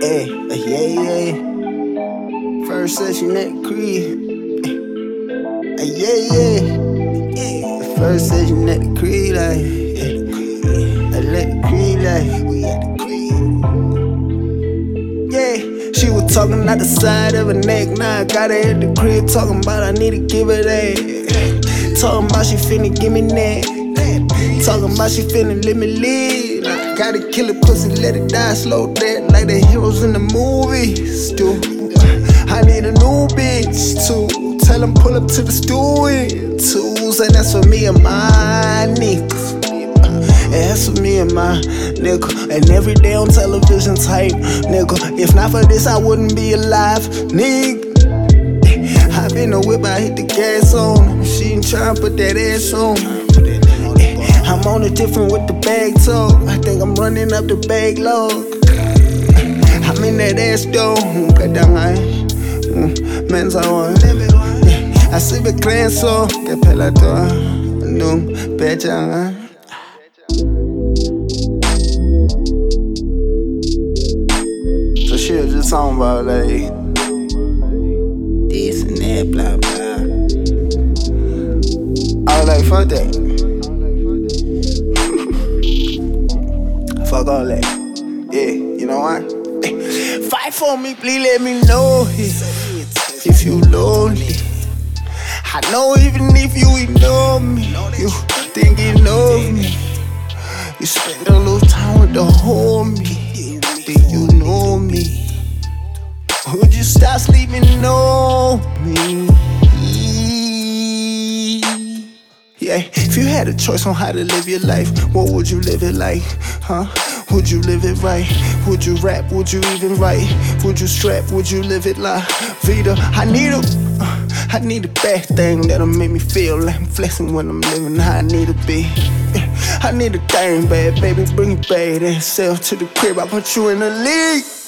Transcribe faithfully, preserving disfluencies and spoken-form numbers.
Hey, uh, yeah, yeah. First session at the crib. Uh, yeah, yeah. The first session at the crib, like, yeah. I let the crib, like, we at the crib. Yeah, she was talking out the side of her neck. Now I got her at the crib, talking about I need to give her that. Talking about she finna give me that. Talking about she finna let me live. I gotta kill a pussy, let it die, slow death like the heroes in the movies do. I need a new bitch too. Tell them pull up to the stool in twos, and that's for me and my niggas. And that's for me and my nigga. And every day on television type nigga. If not for this, I wouldn't be alive, nigga. Hop in the whip, I hit the gas on. She ain't tryna put that ass on. I'm on it different with the bag talk. I think I'm running up the bag log. I'm in that ass though. Mensa one. Así me creso que pelato. Nung pecha. So she was just talking about like this and that, blah blah. I was like, fuck that. Fuck all that. Yeah, you know what? Fight for me, please let me know if you lonely. I know even if you ignore me, you think you know me. You spend a little time with the homie, think you know me. Would you stop sleeping on me? Yeah, if you had a choice on how to live your life, what would you live it like, huh? Would you live it right? Would you rap? Would you even write? Would you strap? Would you live it like Vita? I need a, uh, I need a bad thing that'll make me feel like I'm flexing when I'm living how I need to be. I need a thing bad, baby, bring it bad and sell to the crib. I put you in the league.